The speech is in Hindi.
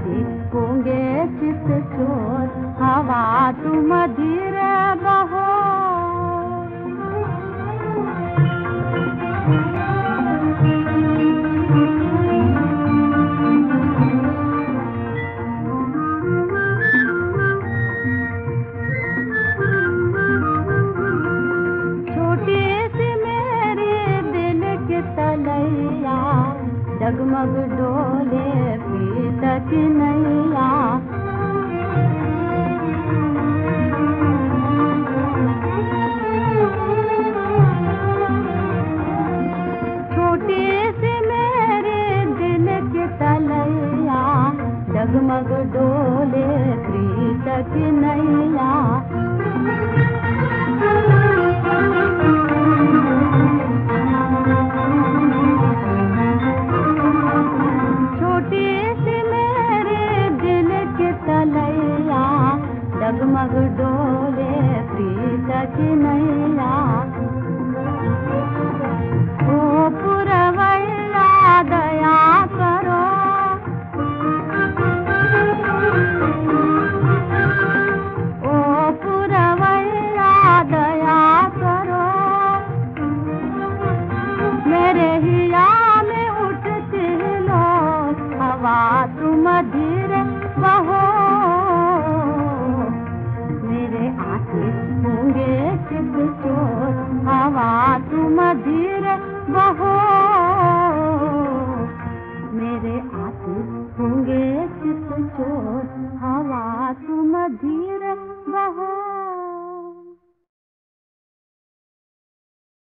आती होंगे चित चोर, हवा तुम धीरे बहो। छोटी सी मेरे दिल की तलैया, डगमग डोले प्रीत की नैया। छोटी सी मेरे दिल की तलैया, डगमग डोले प्रीत की नैया। छोटी सी मेरे दिल की तलैया, डगमग डोले प्रीत की नैया। ओ पुरवैया दया करो, ओ पुरवैया दया करो। मेरे हिया में उठती लो हवा तुम धीरे बहो। मेरे आते होंगे चित चोर, हवा तुम धीरे बहो। मेरे आते होंगे चित चोर।